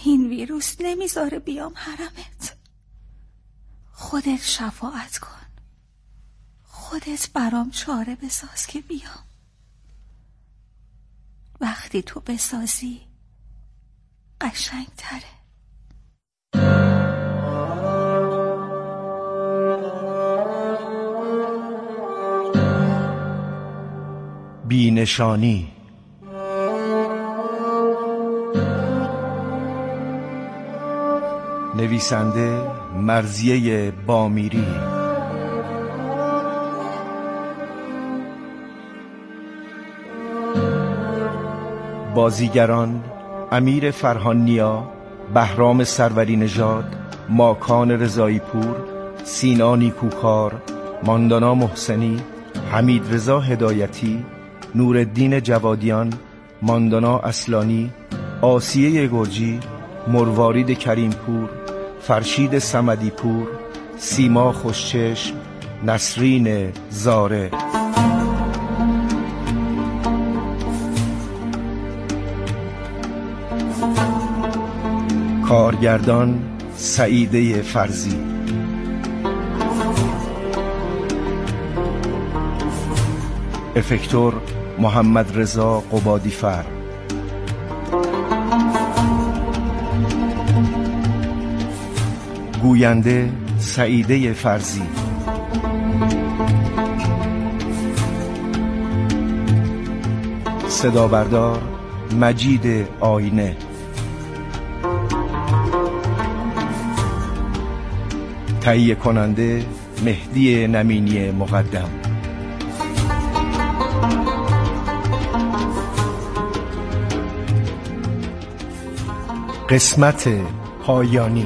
این ویروس نمیذاره بیام حرمت. خودت شفاعت کن، خودت برام چاره بساز که بیام. وقتی تو بسازی قشنگ تره. بینشانی. نویسنده مرضیه بامیری. بازیگران: امیر فرهان-نیا، بهرام سروری نژاد، ماکان رضایی پور، سینا نیکوکار، ماندانا محسنی، حمید رضا هدایتی، نورالدین جوادیان، ماندانا اصلانی، آسیه گرجی، مروارید کریمپور، فرشید صمدی پور، سیما خوشچشم، نسرین زاره. کارگردان: سعیده فرزی. افکتور: محمد رضا قبادیفر. گوینده: سعیده فرزی. صدا بردار: مجید آینه. تهیه کننده: مهدی نمینی مقدم. قسمت پایانی.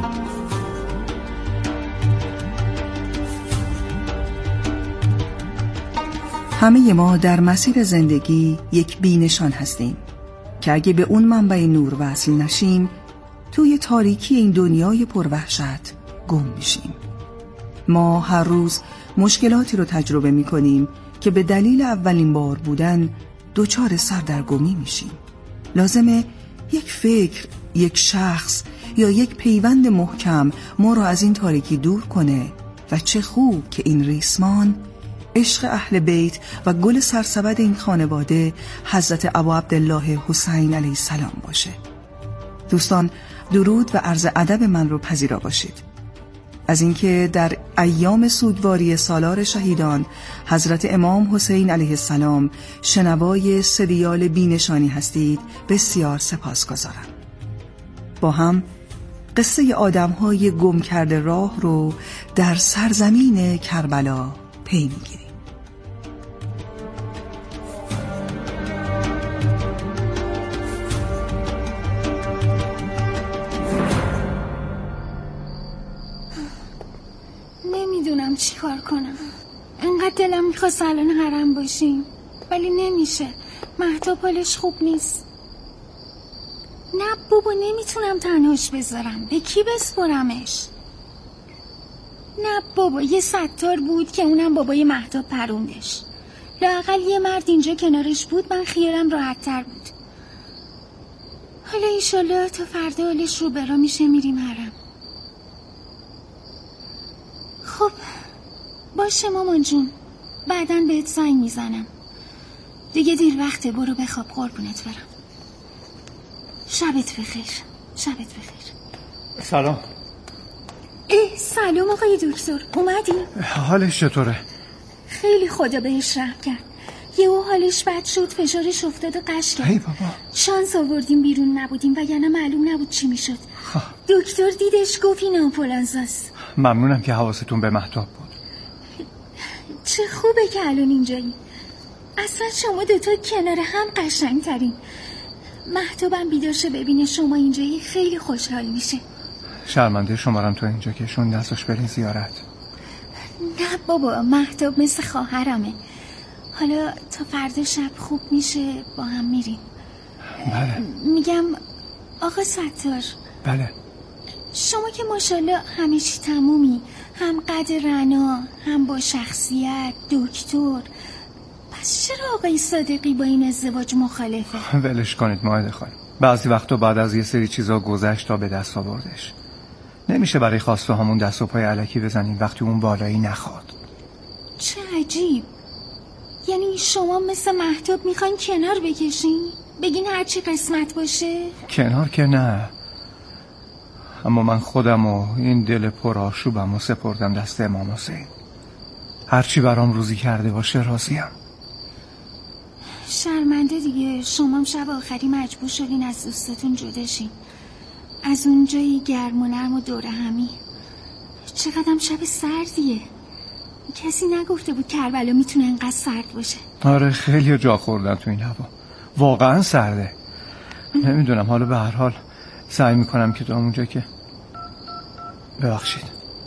همه ما در مسیر زندگی یک بینشان هستیم که اگه به اون منبع نور وصل نشیم توی تاریکی این دنیای پروحشت گم میشیم. ما هر روز مشکلاتی رو تجربه میکنیم که به دلیل اولین بار بودن دچار سردرگمی میشیم. لازمه یک فکر، یک شخص یا یک پیوند محکم ما رو از این تاریکی دور کنه و چه خوب که این ریسمان عشق اهل بیت و گل سرسبد این خانواده حضرت ابو عبدالله حسین علیه السلام باشه. دوستان، درود و عرض ادب من رو پذیرا باشید. از اینکه در ایام سوگواری سالار شهیدان حضرت امام حسین علیه السلام شنوای سریال بینشانی هستید بسیار سپاسگزارم. با هم قصه آدم‌های گم کرده راه رو در سرزمین کربلا پی می‌گیریم. نمیدونم چی کار کنم. انقدر دلم میخواست الان حرم باشیم ولی نمیشه. مهتاب حالش خوب نیست. نه بابا، نمیتونم تنهاش بذارم. به کی بسپرمش؟ نه بابا، یه ستار بود که اونم بابای مهتاب پروندش. لااقل یه مرد اینجا کنارش بود، من خیالم راحت تر بود. حالا ایشالله تا فردا حالش رو برا میشه میریم حرم. خب باشه مامان جون، بعداً بهت زنگ میزنم. دیگه دیر وقته، برو بخواب قربونت برم. شبت بخیر. شبت بخیر. سلام. سلام آقای دکتر، اومدی؟ حالش چطوره؟ خیلی خدا بهش رحم کرد. یهو حالش بد شد، فشارش افتاد و قش کرد. ای بابا، شانس آوردیم بیرون نبودیم وگرنه معلوم نبود چی میشد. دکتر دیدش گفت این آمبولانساست. ممنونم که حواستون به مهتاب بود. چه خوبه که الان اینجایی. اصلا شما دوتا کنار هم قشنگ ترین. مهتابم بیدارشه ببینه شما اینجایی خیلی خوشحال میشه. شرمنده شمارم تو اینجا که شون دستش برین زیارت. نه بابا، مهتاب مثل خواهرمه. حالا تا فردا شب خوب میشه با هم میریم. بله. میگم آقا ستار. بله. شما که ماشاءالله همه چی تمومی، هم قد رنا، هم با شخصیت، دکتر. پس چرا آقای صادقی با این ازدواج مخالفه؟ ولش کنید ماهده خانم. بعضی وقتا بعد از یه سری چیزا گذشت تا به دست آوردش. نمیشه برای خواسته همون دست و پای الکی بزنیم وقتی اون بالایی نخواد. چه عجیب. یعنی شما مثل مهتاب میخواین کنار بکشین؟ بگین هرچی قسمت باشه؟ کنار که نه، اما من خودم و این دل پر آشوبم و سپردم دست امام حسین. هرچی برام روزی کرده باشه راضیم. شرمنده دیگه. شما شب آخری مجبور شدین از دوستتون جدا شین، از اونجایی گرم و نرم و دور همی. چقدرم شب سردیه. کسی نگفته بود کربلا میتونه انقدر سرد باشه. آره خیلی جا خوردن تو این هوا، واقعا سرده. نمیدونم، حالا به هر حال سعی میکنم که تا اونجا که ببخشید.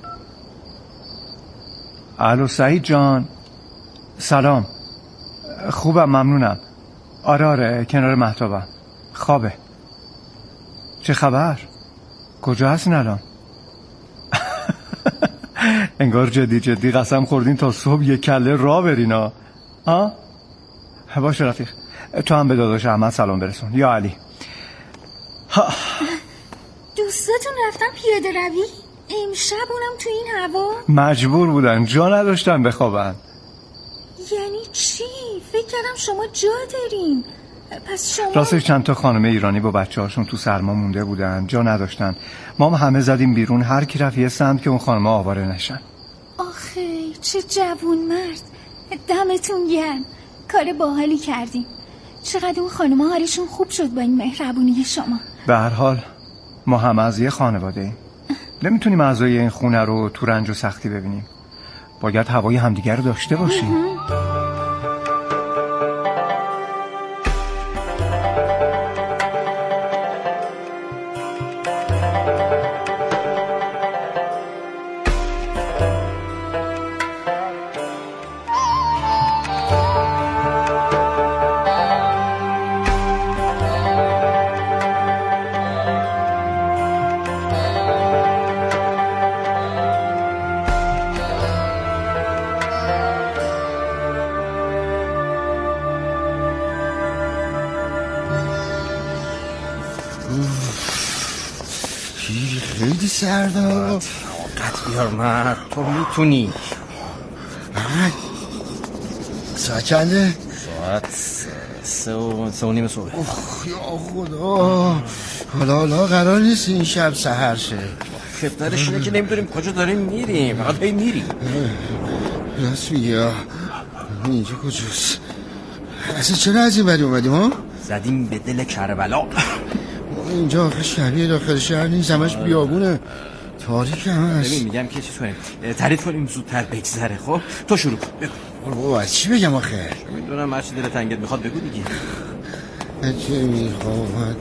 الو سعید جان، سلام. خوبم ممنونم. آره کنار مهتابم. خوابه. چه خبر؟ کجا هستین الان؟ انگار جدی قسم خوردین تا صبح یک کله راه برین ها. باشه رفیق، تو هم به داداش احمد سلام برسون. یا علی. دوستاتون رفتن پیاده روی؟ امشب اونم تو این هوا؟ مجبور بودن، جا نداشتن بخوابن. یعنی چی؟ فکر کردم شما جا دارین. پس شما راستش چند تا خانم ایرانی با بچه هاشون تو سرما مونده بودن، جا نداشتن. ما همه زدیم بیرون، هر کی رفت یه سمت که اون خانم آواره نشن. آخه چه جوون مرد. دمتون گرم، کار باحالی کردیم. چقدر اون خانم ها حالشون خوب شد با این مهربونی شما. به هر حال ما همه از یه خانواده ایم. نمیتونیم اعضای این خونه رو تو رنج و سختی ببینیم. باید هوای همدیگر رو داشته باشیم. خیلی سرده. قد بیار مرد، تو میتونی. ساعت چنده؟ ساعت 3:30 صبح. یا خدا، حالا قرار نیست این شب سحر شه. خفترش اینه که نمیدونیم کجا داریم میریم، فقط هی میریم. راست میگی. اینجا کجاست؟ اصلا چرا از این بری اومدیم ها؟ زدیم به دل کربلا. اینجا آخه شبیه داخل شهر نیست، همش بیابونه، تاریک هم هست. ببین میگم که چیز کنیم، تعریف کنیم زودتر بگذره. خب تو شروع کن، بگو. بابا از چی بگم آخه؟ میدونم هرچی دلت تنگت میخواد بگو دیگه. چه میخواد؟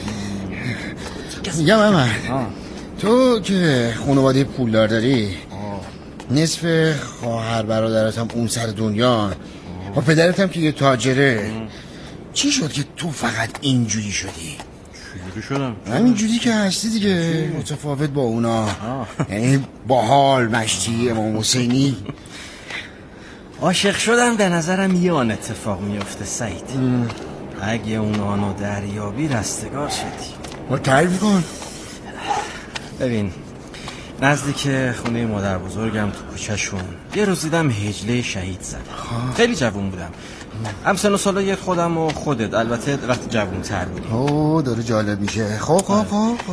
میگم اما تو که خانواده پولدار داری، نصف خواهر برادرات هم اون سر دنیا و پدرت هم که یه تاجره، چی شد که تو فقط اینجوری شدی؟ چجوری شدم؟ همین جوری که هستی دیگه، متفاوت با اونا. یعنی باحال، مشتی، امام حسینی. عاشق شدم به نظرم یه آن اتفاق میفته سعید. اگه اون آنو دریابی رستگار شدی. ما تعریف کن. ببین نزدیک خونه مادر بزرگم تو کوچه‌شون یه روز دیدم هجله شهید زده. خیلی جوون بودم، هم سن و سالای خودم و خودت، البته وقتی جوون تر بودیم. داره جالب میشه. خب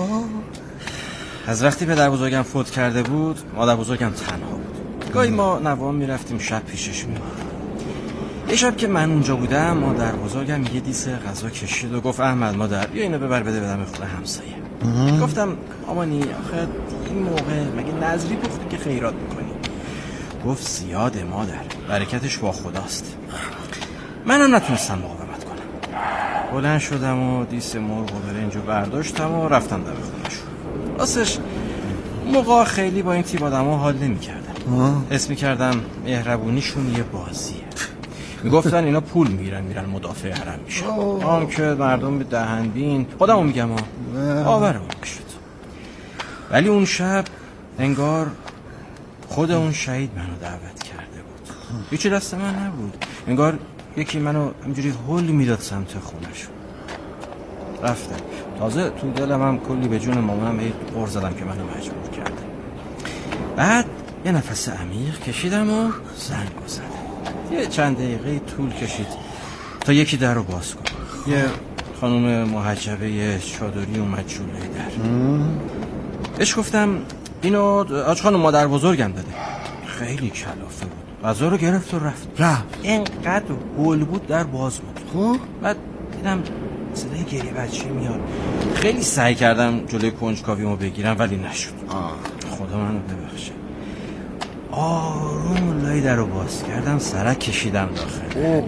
از وقتی پدر بزرگم فوت کرده بود مادر بزرگم تنها بود. گاهی ما نوام میرفتیم شب پیشش میموندیم. یه شب که من اونجا بودم مادر بزرگم یه دیس غذا کشید و گفت احمد مادر بیا اینو ببر بده بدم خونه همسایه. گفتم آمانی آخه این موقع مگه نظری پختی که خیرات میکنی؟ گفت زیاده مادر، برکتش با خداست. منم نتونستم مقاومت کنم، بلند شدم و دیس مرغ و برنجو برداشتم و رفتم دم خونه‌شون. راستش موقع خیلی با این تیپ آدم ها حال نمی کردم. حس می کردم مهربونیشون یه بازیه. می گفتن اینا پول میرن مدافع حرم میشن. هم که مردم به دهنبین خودمو میگم آورم شد. ولی اون شب انگار خود اون شهید منو دعوت کرده بود. هیچی دست من نبود، انگار یکی منو همجوری هول میداد سمت خونه‌شون. رفتم. تازه تو دلم هم کلی به جون مامانم غر زدم که منو مجبور کرده. بعد یه نفس عمیق کشیدم و زنگ زدم. یه چند دقیقه طول کشید تا یکی در رو باز کنه. یه خانم محجبه چادری اومد جلوی در. بهش گفتم اینو آج خانم مادر بزرگم داده. خیلی کلافه بود. غذا رو گرفت و رفت. اینقدر هول بود در باز بود. خب بعد دیدم صدای گریه بچه میاد. خیلی سعی کردم جلوی کنجکاویمو بگیرم ولی نشد. خدا منو ببخشه. آروم لای در رو باز کردم، سرک کشیدم داخل.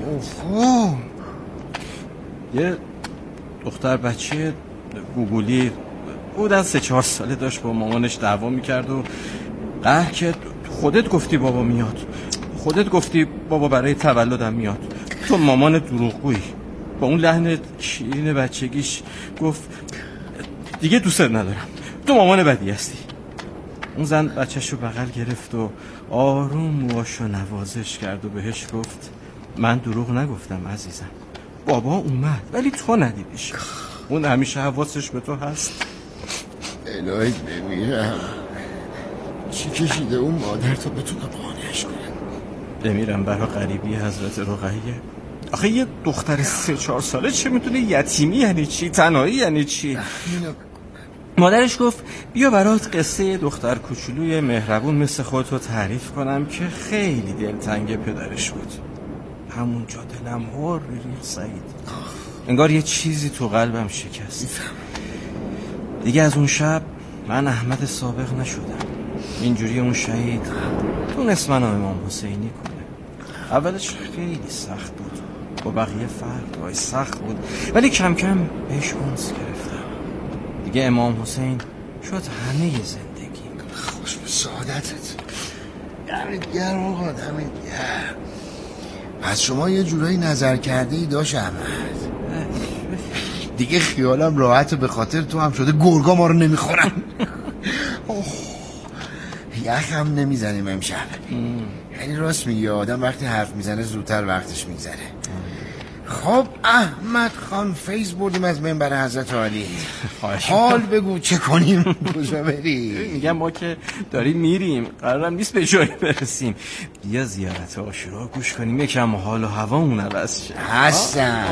یه دختر بچه گوگولی بودن 3-4 ساله، داشت با مامانش دعوا میکرد و قهر کرد. خودت گفتی بابا میاد، خودت گفتی بابا برای تولدم میاد، تو مامان دروغگویی. با اون لحن شیرین بچگیش گفت دیگه دوست ندارم، تو مامان بدی هستی. اون زن بچه‌شو بغل گرفت و آروم موهاشو نوازش کرد و بهش گفت من دروغ نگفتم عزیزم، بابا اومد ولی تو ندیدیش، اون همیشه حواسش به تو هست. الهی بمیرم، چی کشیده اون مادر تا بتونه قانعش کنه؟ بمیرم برای غریبی حضرت رقیه. آخه یه دختر 3-4 ساله چه میتونه؟ یتیمی یعنی چی؟ تنهایی یعنی چی؟ مادرش گفت بیا برات قصه دختر کوچولوی مهربون مثل خودتو تعریف کنم که خیلی دلتنگ پدرش بود. همونجا دلم هر ریخت سعید، انگار یه چیزی تو قلبم شکست. دیگه از اون شب من احمد سابق نشدم. اینجوری اون شهید تونست منو امام حسینی کنه. اولش خیلی سخت بود، با بقیه فرق سخت بود، ولی کم کم بهش انس گرفتم. دیگه امام حسین شد همه زندگی. خوش به سعادتت. دمت گرم آقا، دمت گرم. پس شما یه جورایی نظر کرده ای داشت احمد. دیگه خیالم راحته، به خاطر تو هم شده گرگا ما رو نمیخورن. یخم نمیزنیم امشب. یعنی راست میگی، آدم وقتی حرف میزنه زودتر وقتش میگذره. خب احمد خان، فیض بردیم از منبر حضرت عالی. حال بگو چه کنیم؟ کجا بریم؟ میگم ما که داریم میریم، قرارم نیست به جایی برسیم. بیا زیارت عاشورا گوش کنیم، یکم حال و هوامون عوض شه. هستم.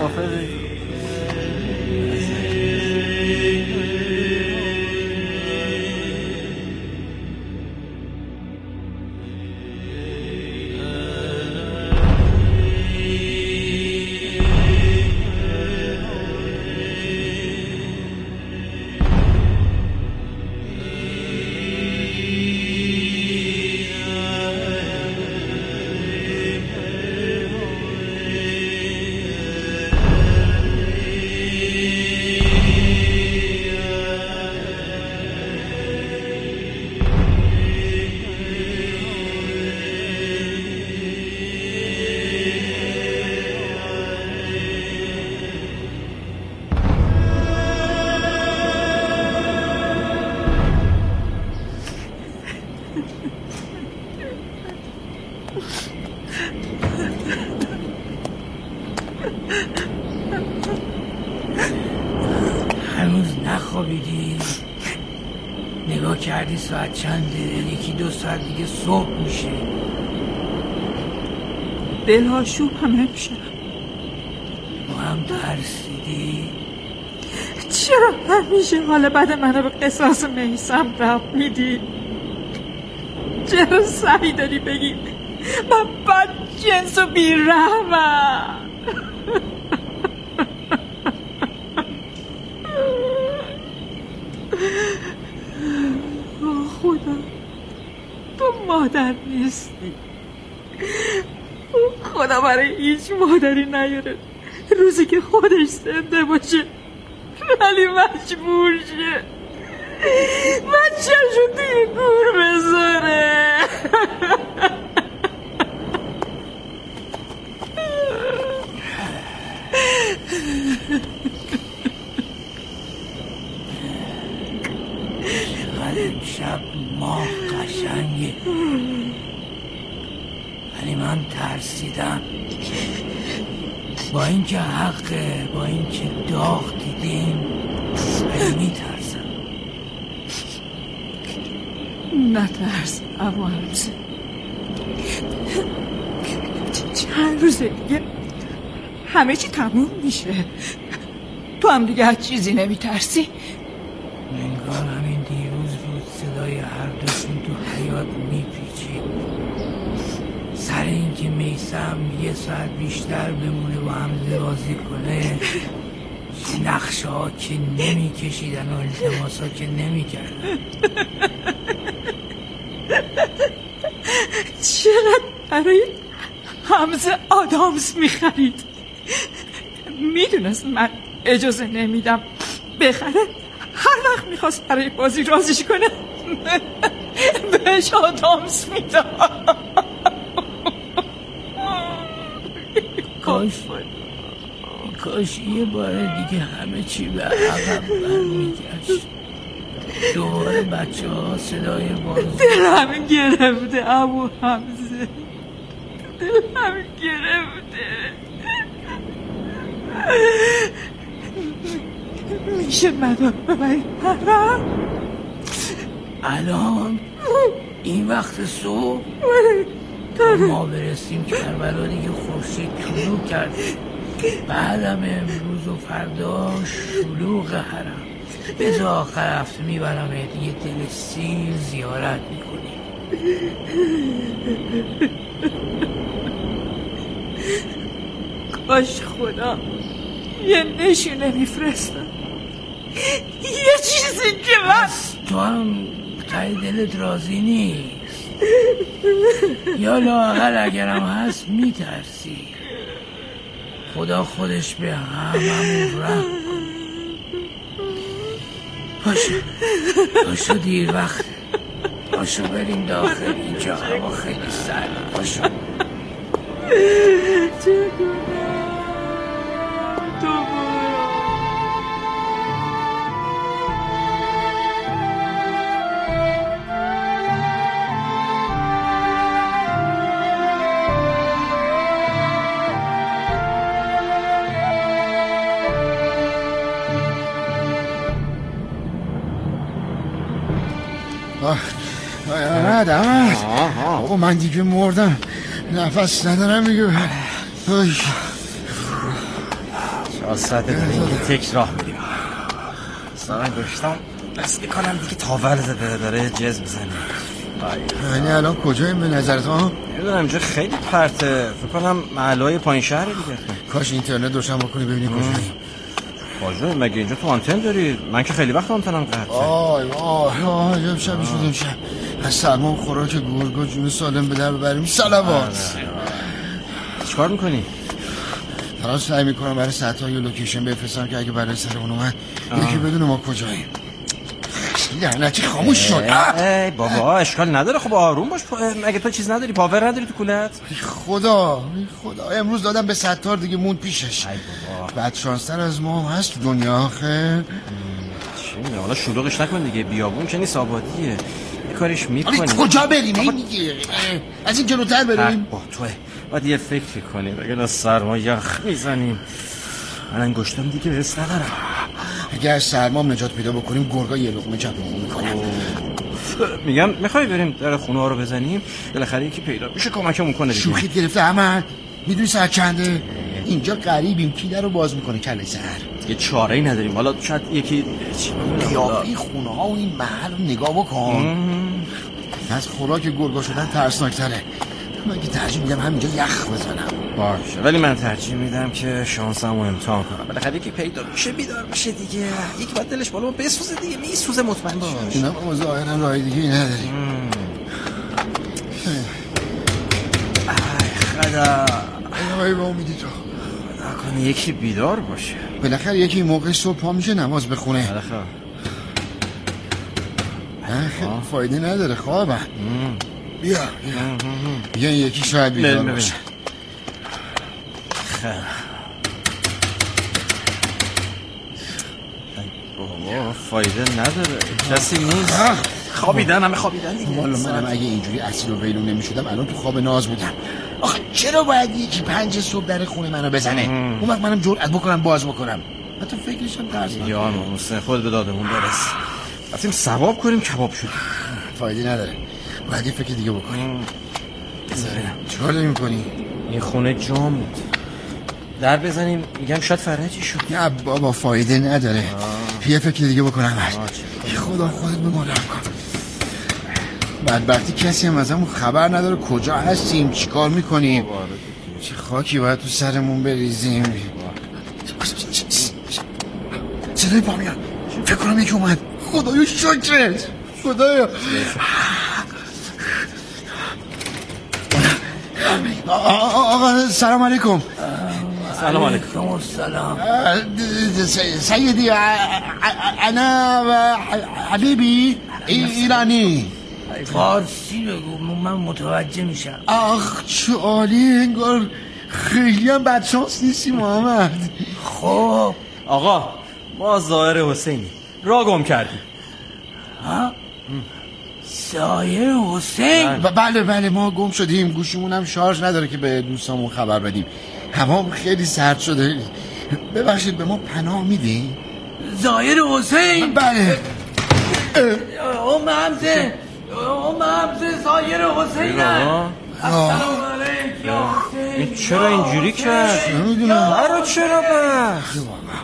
هنوز نخوابیدی؟ نگاه کردی ساعت چنده؟ 1-2 ساعت دیگه صبح میشه. دلها شوب هم نمیشه. ما هم ترسیدی؟ چرا همیشه حال بد منو به قصاص میثم ربط میدی؟ چرا سعی داری بگی من بد جنس و بی‌رحمم؟ خدا، تو مادر نیستی. خدا برای هیچ مادری نیاره روزی که خودش زنده باشه ولی مجبور شه بچه‌شو توی گور بذاره. امشب ماه قشنگه ولی من ترسیدم. با اینکه حقه، با اینکه داغ دیدم، رفتیم ولی میترسم. نترس ابو حمزه، چند روز دیگه همه چی تموم میشه. تو هم دیگه از چیزی نمیترسی؟ انگار همین دیروز بود صدای هر دوشون تو حیاط میپیچید سر اینکه میثم یه ساعت بیشتر بمونه با حمزه بازی کنه. نقشه ها که نمیکشیدن و التماس ها که نمیکردن. چقدر برای حمزه آدامس میخرید. میدونست من اجازه نمیدم بخره. هر وقت میخواست برای بازی رازیش کنه بهش آدامس میدم. کاش یه بار دیگه همه چی به عقب برمیگشت. دوباره بچه ها صدای بازی. دلم گرفته ابو حمزه، دلم گرفته. میشه منو ببری حرم؟ الان این وقت صبح ما برسیم کربلا دیگه خورشید طلوع کرد. بعدم امروز و فردا شلوغ حرم. به آخر هفته میبرم یه دل سیر زیارت میکنیم. کاش خدا یه نشونه میفرستم، یه چیزی که من. تو هم تای دلت راضی نیست یا لااقل اگرم هست میترسی؟ خدا خودش به هممون رحم کنه. پاشو دیر وقت، پاشو بریم داخل، اینجا هوا خیلی سرده. پاشو. چه کنم؟ تو برو. بابا من دیگه مردم، نفس ندارم دیگه. 4 ساعته داریم که تک راه میریم. سارن گشتم بس میکنم دیگه تاول زده داره جز بزنه. یعنی الان کجاییم به نظرت ها؟ نمیدونم اینجا خیلی پرته، فکر کنم محله‌های پایین شهر دیگه. کاش اینترنت روشن بکنی ببینیم کجاییم. واجه مگه اینجا تو آنتن داری؟ من که خیلی وقت آنتنم قطعه. آی شبی شد امشب از سرما خوراک گرگا جون سالم به در ببریم. صلوات. چیکار میکنی؟ تراز سعی میکنم برای ساعت‌ها یه لوکیشن بفرستم که اگه برای سر اون اومد یکی بدونه ما کجاییم. لعنتی خاموش شد. ای بابا اشکال نداره، خب آروم باش. مگه تو چیز نداری؟ پاور نداری تو کولت؟ خدا امروز دادم به ستار دیگه موند پیشش. ای بابا بعد شانستر از ما هست تو دنیا آخه. چی میگه؟ حالا شلوغش نکن دیگه، بیابون که نیست آبادیه. یه کارش میکنی. کجا بریم دیگه؟ از این جلوتر بریم. با توه باید یه فکر کنیم، اگه سرما یخ میزنیم. من انگشتم دیگه حس ندارم. اگه از سرمام نجات پیدا بکنیم گرگا یه لقمه چپمون میکنن. میگم میخوای بریم در خونه ها رو بزنیم؟ بالاخره یکی پیدا میشه کمکمون کنه دیگه. شوخیت گرفته احمد؟ میدونی ساعت چنده؟ اینجا قریبیم، کی در رو باز میکنه کله سر؟ یه چاره‌ای نداریم. حالا شاید یکی قیافه خونه ها و این محل رو نگاه بکن. از خوراک گرگا شدن ترسناکتره. من که ترجیح میدم همینجا یخ بزنم. باشه ولی من ترجیح میدم که شانسمو امتحان کنم. بالاخره یکی پیدا میشه بیدار بشه دیگه. یکی باید دلش بالا بسوزه دیگه. میسوزه مطمئن باش. اینم اما ظاهرا راه دیگه نداریم. ای خدا. ای با امیدی تو خدا کنه یکی بیدار باشه. بالاخره یکی موقع صبح پا میشه نماز بخونه. بالاخره فایده نداره خوابم. بیا یکی شاید بیدار باشه. بابا فایده نداره، کسی نیست. خوابیدن، همه خوابیدن دیگه. والا منم اگه اینجوری اسیر و ویلون نمیشدم الان تو خواب ناز بودم. آخه چرا باید یکی 5 صبح در خونه منو بزنه؟ اون وقت منم جرأت بکنم باز بکنم. حتی فکرشم درس ندارم. یا محسن خود به دادمون برس. رفتیم ثواب کنیم کباب شد. فایده نداره. باید یه فکر دیگه بکنیم. بذارم چیکار داری میکنی؟ این خونه جام بود. در بزنیم میگم شاید فرجی شد. نه بابا فایده نداره. یه فکر دیگه بکنم. خدا خودت به ما رحم کن. بدبختی کسی هم از همون خبر نداره کجا هستیم چیکار میکنیم. چه خاکی باید تو سرمون بریزیم. صدای پا میاد. فکر کنم یکی اومد. خدایا شکرت. خدایا. آقا سلام علیکم. سلام علیکم. السلام. سیدی انا و حبیبی ایرانی. فارسی بگو من متوجه میشم. آخ چه عالی. انگار خیلی هم بدشانس نیستی محمد. خب آقا ما ظاهر حسینی را گم کردیم. ها؟ ظاهر حسین؟ بله ما گم شدیم. گوشیمون هم شارژ نداره که به دوستامون خبر بدیم. هوا خیلی سرد شده. ببخشید به ما پناه میدی؟ ظاهر حسین؟ بله. ام حمزه ظاهر حسین. السلام علیکم یا حسین. این چرا اینجوری کرد؟ نمیدونم. برای چرا بخت؟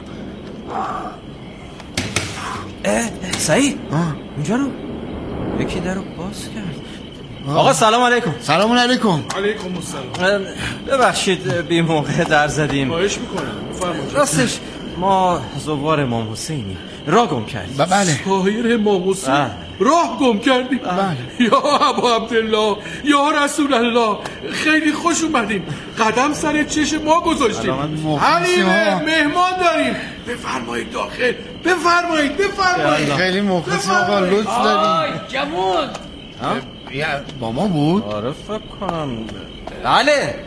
سعید اینجا رو یکی در رو باز کرد. آقا سلام علیکم. سلام علیکم. علیکم السلام. ببخشید بی موقع در زدیم. خواهش میکنم بفرمایید. راستش ما زوار امام حسینی راه گم کردیم. بله. ظاهر امام حسین راه گم کردیم. بله. یا ابو عبدالله یا رسول الله خیلی خوش اومدین. قدم سر چشم ما گذاشتیم. حلیمه مهمان داریم. بفرمایید داخل. بفرمایید. خیلی مخلصیم آقا لطف داریم. جوون با ما بود؟ آره فکر کنم. بله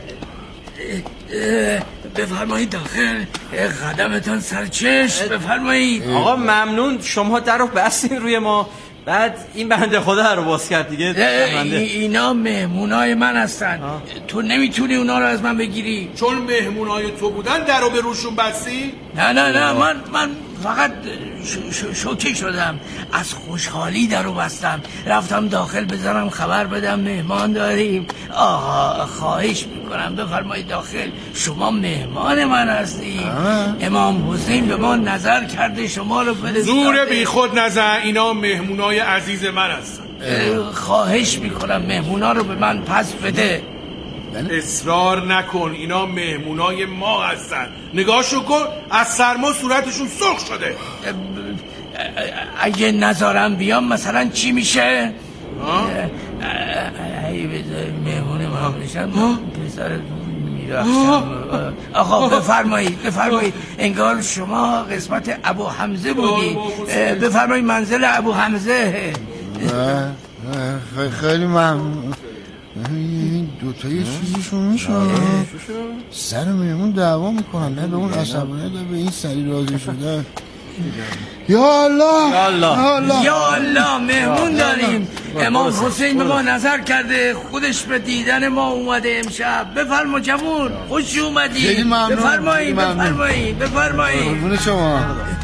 بفرمایید داخل. قدمتان سر چشم. بفرمایید. آقا ممنون شما در رو بستین روی ما. بعد این بنده خدا رو باز کرد دیگه. اینا مهمونای من هستن. تو نمیتونی اونا رو از من بگیری. چون مهمونای تو بودن در رو به روشون بستی؟ نه من فقط شوکه شدم. از خوشحالی در رو بستم. رفتم داخل بزنم خبر بدم مهمان داریم. آقا خواهش میکنم بفرمایید داخل. شما مهمان من هستی. امام حسین به ما نظر کرده شما رو فرستاده. زور بی خود نزن. اینا مهمونای عزیز من هستن. خواهش میکنم مهمونا رو به من پس بده. اصرار نکن. اینا مهمونای ما هستن. نگاهشو کن از سرما صورتشون سرخ شده. اگه نذارم بیام مثلا چی میشه؟ اگه بذاری مهمون ما بشن پسرتون میرخشم. آقا بفرمایید. انگار شما قسمت ابو حمزه بودید. بفرمایید منزل ابو حمزه. خیلی ممنون. این دوتایی چیزیشون میشه. سر مهمون دعوا میکنن. نه به اون عصبانیت به این سری راضی شده. یا الله مهمون داریم. امام حسین به ما نظر کرده. خودش به دیدن ما اومده امشب. بفرما جوون خوش اومدی. خیلی ممنون. بفرمایید. قربون شما.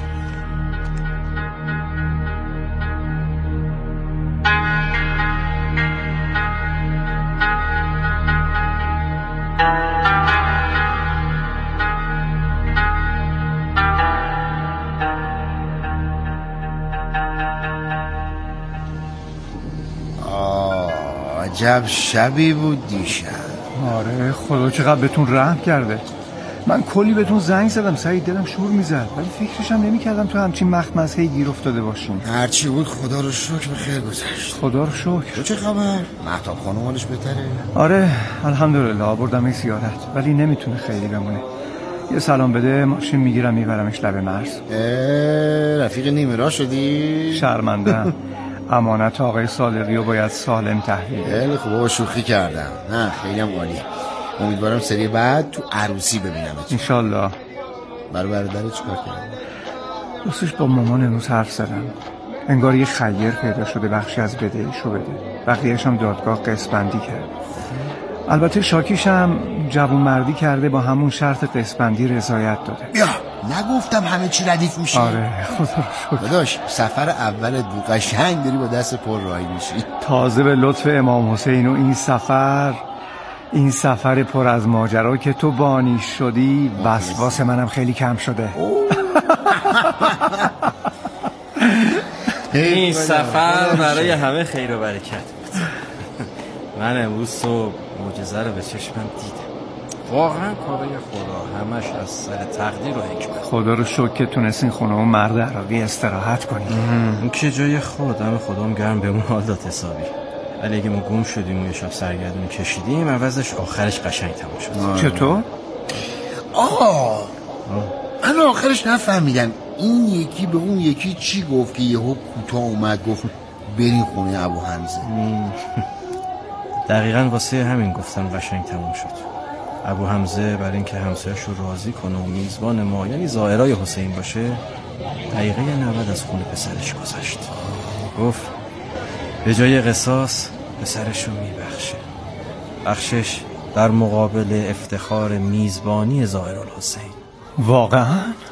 عجب شبی بود دیشب. آره خدا چقدر بهتون رحم کرده. من کلی بهتون زنگ زدم سعید دلم شور میزد ولی فکرشم نمیکردم تو همچین مخمسه‌ای گیر افتاده باشین. هرچی بود خدا رو شکر به خیر گذشت. خدا رو شکر. تو چه خبر؟ مهتاب خانم حالش بهتره؟ آره الحمدلله آوردم این زیارت ولی نمیتونه خیلی بمونه. یه سلام بده ماشین میگیرم میبرمش لب مرز. رفیق نیمه راه شدی؟ شرمندم. امانت آقای صادقی رو باید سالم تحویل. خیلی خوب بابا شوخی کردم. نه خیلی هم عالی. امیدوارم سری بعد تو عروسی ببینمت انشالله. برادرت چیکار کردی؟ راستش با مامان امروز حرف زدم. انگار یه خیر پیدا شده بخشی از بدهیشو بده. بقیه‌اش هم دادگاه قسمت‌بندی کرد. البته شاکیش هم جوانمردی کرده با همون شرط قسمت‌بندی رضایت داده. نگفتم همه چی ردیف میشه؟ آره خدا رو شکر. داداش سفر اولت بود، قشنگ داری با دست پر راهی میشی. تازه به لطف امام حسین و این سفر پر از ماجرا که تو بانی شدی وسواس منم خیلی کم شده. این سفر برای همه خیر و برکت بود. من امروز صبح معجزه رو به چشمم دیدم. واقعا کارای خدا همش از سر تقدیر و حکمت. خدا رو شکر که تونستین خونه و مرد عراقی استراحت کنیم. اون که جای خودم خودم گرم به اون حال داد حسابی. ولی اگه ما گم شدیم و یه شب سرگردونی کشیدیم عوضش آخرش قشنگ تموم شد. چطور؟ من آخرش نفهمیدم این یکی به اون یکی چی گفت که یهو کوتاه اومد گفت برین خونه ابو حمزه. دقیقاً واسه همین گفتم قشنگ تموم شد. ابو حمزه برای اینکه همسایه‌اش رو راضی کنه و میزبان ما یعنی زائرای حسین باشه دقیقه 90 از خونه پسرش گذشت. گفت به جای قصاص پسرش رو میبخشه. بخشش در مقابل افتخار میزبانی زائرالحسین. واقعا؟